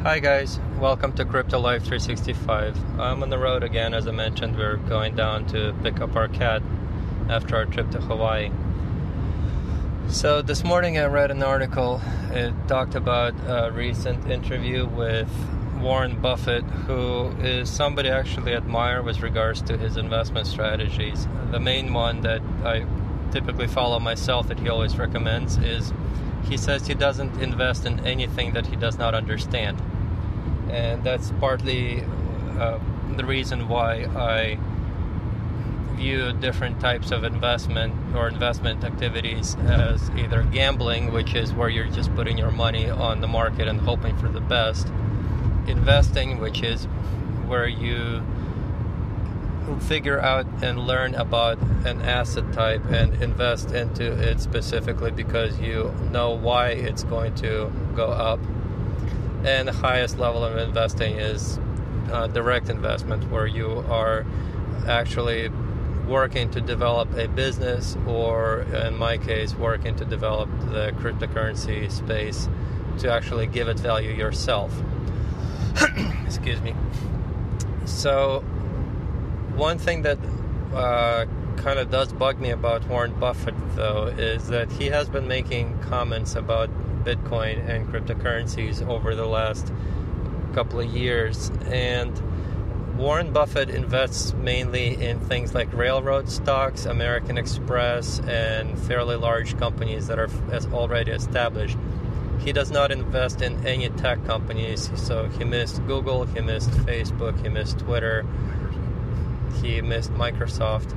Hi guys, welcome to Crypto Life 365. I'm on the road again. As I mentioned, we're going down to pick up our cat after our trip to Hawaii. So this morning I read an article. It talked about a recent interview with Warren Buffett, who is somebody I actually admire with regards to his investment strategies. The main one that I typically follow myself that he always recommends is he says he doesn't invest in anything that he does not understand. And that's partly the reason why I view different types of investment or investment activities as either gambling, which is where you're just putting your money on the market and hoping for the best, investing, which is where you figure out and learn about an asset type and invest into it specifically because you know why it's going to go up. And the highest level of investing is direct investment, where you are actually working to develop a business, or in my case, working to develop the cryptocurrency space to actually give it value yourself. Excuse me. So one thing that kind of does bug me about Warren Buffett, though, is that he has been making comments about Bitcoin and cryptocurrencies over the last couple of years, and Warren Buffett invests mainly in things like railroad stocks, American Express, and fairly large companies that are already established. He does not invest in any tech companies, so he missed Google, he missed Facebook, he missed Twitter, he missed Microsoft.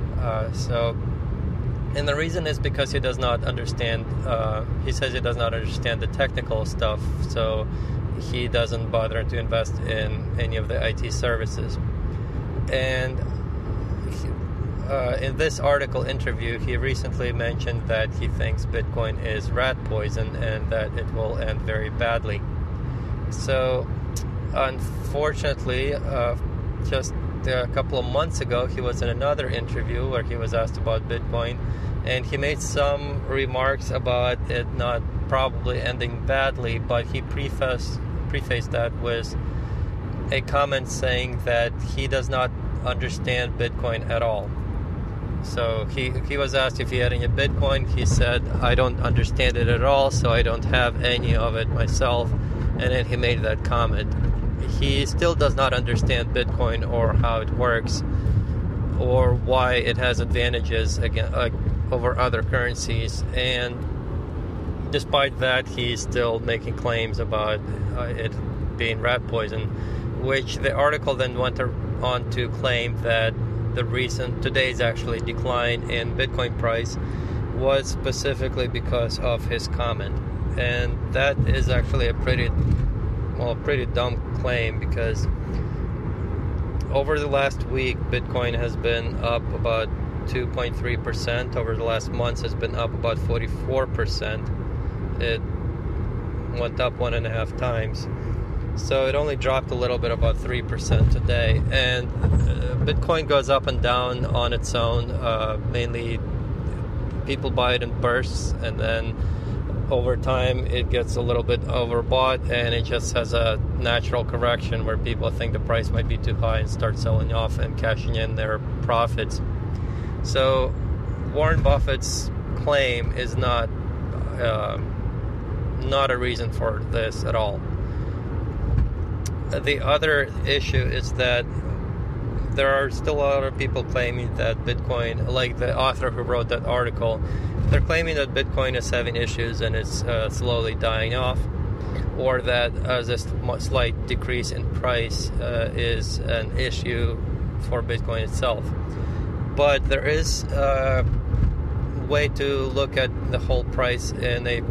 And the reason is because he does not understand, he says he does not understand the technical stuff, so he doesn't bother to invest in any of the IT services. And in this article interview, he recently mentioned that he thinks Bitcoin is rat poison and that it will end very badly. So, unfortunately, just a couple of months ago, he was in another interview where he was asked about Bitcoin, and he made some remarks about it not probably ending badly, but he prefaced that with a comment saying that he does not understand Bitcoin at all. So he was asked if he had any Bitcoin. He said, I don't understand it at all, so I don't have any of it myself. And then he made that comment. He still does not understand Bitcoin or how it works or why it has advantages over other currencies, and despite that he's still making claims about it being rat poison, which the article then went on to claim that the recent today's actually decline in Bitcoin price was specifically because of his comment. And that is actually a pretty dumb claim, because over the last week Bitcoin has been up about 2.3%. Over the last months has been up about 44%. It went up 1.5 times. So it only dropped a little bit, about 3% today. And Bitcoin goes up and down on its own. Mainly people buy it in bursts, and then over time it gets a little bit overbought, and it just has a natural correction where people think the price might be too high and start selling off and cashing in their profits. So Warren Buffett's claim is not a reason for this at all. The other issue is that there are still a lot of people claiming that Bitcoin, like the author who wrote that article, they're claiming that Bitcoin is having issues and it's slowly dying off, or that this slight decrease in price is an issue for Bitcoin itself. But there is a way to look at the whole price in a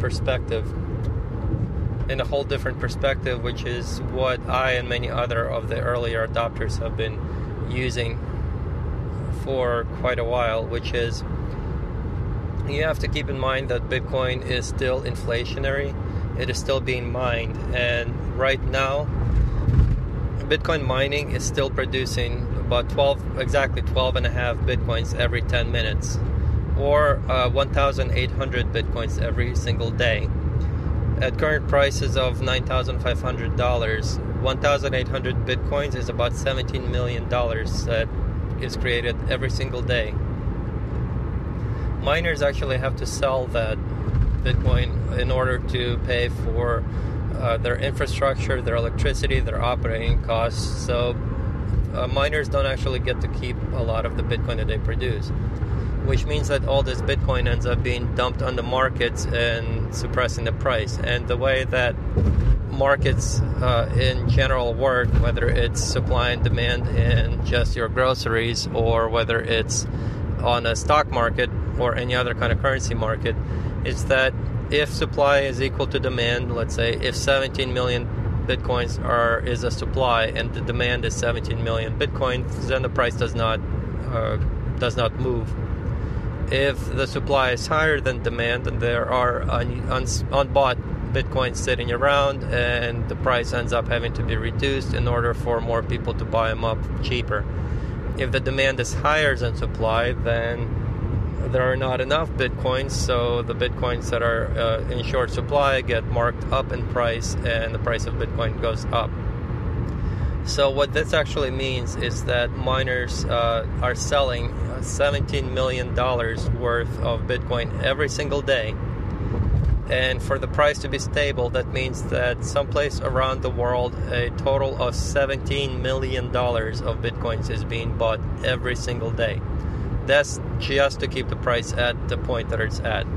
whole different perspective, which is what I and many other of the earlier adopters have been using for quite a while, which is you have to keep in mind that Bitcoin is still inflationary. It is still being mined, and right now Bitcoin mining is still producing about 12.5 Bitcoins every 10 minutes, or 1,800 Bitcoins every single day. At current prices of $9,500, 1,800 Bitcoins is about $17 million that is created every single day. Miners actually have to sell that Bitcoin in order to pay for their infrastructure, their electricity, their operating costs. So miners don't actually get to keep a lot of the Bitcoin that they produce, which means that all this Bitcoin ends up being dumped on the markets and suppressing the price. And the way that markets in general work, whether it's supply and demand in just your groceries, or whether it's on a stock market or any other kind of currency market, is that if supply is equal to demand, let's say if 17 million Bitcoins is a supply and the demand is 17 million Bitcoins, then the price does not move. If the supply is higher than demand and there are unbought Bitcoins sitting around, and the price ends up having to be reduced in order for more people to buy them up cheaper. If the demand is higher than supply, then there are not enough Bitcoins, so the Bitcoins that are in short supply get marked up in price, and the price of Bitcoin goes up. So what this actually means is that miners are selling $17 million worth of Bitcoin every single day. And for the price to be stable, that means that someplace around the world, a total of $17 million of Bitcoins is being bought every single day. That's just to keep the price at the point that it's at.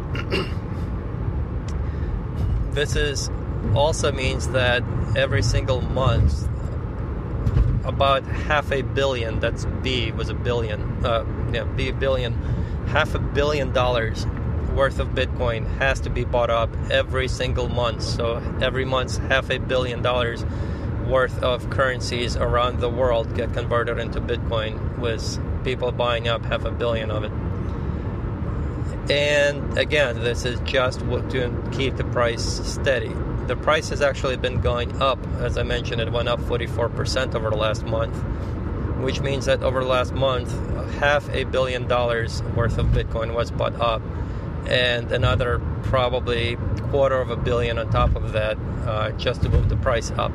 This also means that every single month, about $500 million, that's B was a billion, B billion, $500 million worth of Bitcoin has to be bought up every single month. So every month, $500 million worth of currencies around the world get converted into Bitcoin, with people buying up $500 million of it. And again, this is just to keep the price steady. The price has actually been going up. As I mentioned, it went up 44% over the last month, which means that over the last month, $500 million worth of Bitcoin was bought up, and another probably $250 million on top of that, just to move the price up.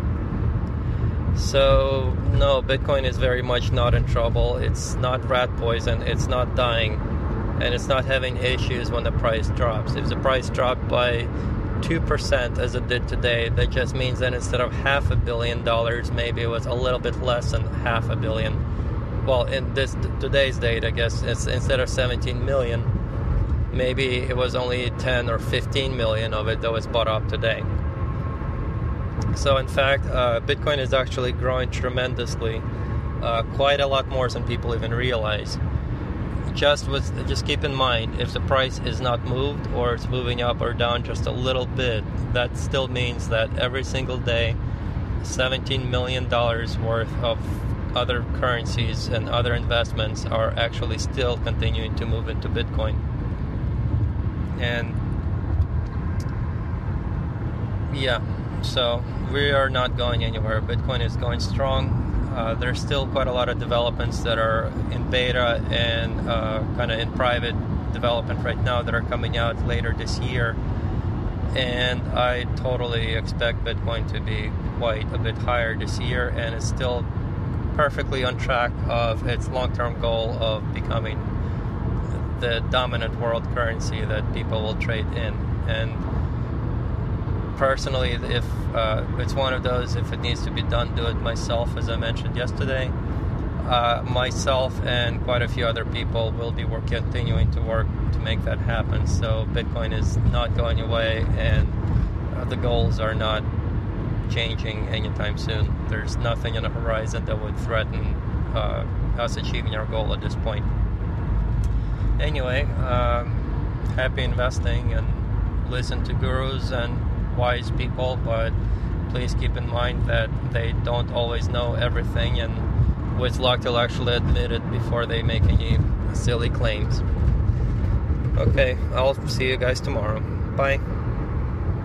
So no, Bitcoin is very much not in trouble. It's not rat poison. It's not dying, and it's not having issues when the price drops. If the price dropped by 2% as it did today, that just means that instead of $500 million, maybe it was a little bit less than $500 million. Well, in today's date, I guess it's instead of 17 million, maybe it was only 10 or 15 million of it that was bought up today. So in fact, Bitcoin is actually growing tremendously, quite a lot more than people even realize. Just keep in mind, if the price is not moved, or it's moving up or down just a little bit, that still means that every single day, $17 million worth of other currencies and other investments are actually still continuing to move into Bitcoin. And yeah, so we are not going anywhere. Bitcoin is going strong. There's still quite a lot of developments that are in beta and kind of in private development right now that are coming out later this year. And I totally expect Bitcoin to be quite a bit higher this year, and it's still perfectly on track of its long-term goal of becoming the dominant world currency that people will trade in. And personally, if it's one of those, if it needs to be done, do it myself, as I mentioned yesterday. Myself and quite a few other people will be continuing to work to make that happen. So Bitcoin is not going away, and the goals are not changing anytime soon. There's nothing on the horizon that would threaten us achieving our goal at this point. Anyway, happy investing, and listen to gurus and wise people, but please keep in mind that they don't always know everything, and with luck they'll actually admit it before they make any silly claims. Okay, I'll see you guys tomorrow. Bye.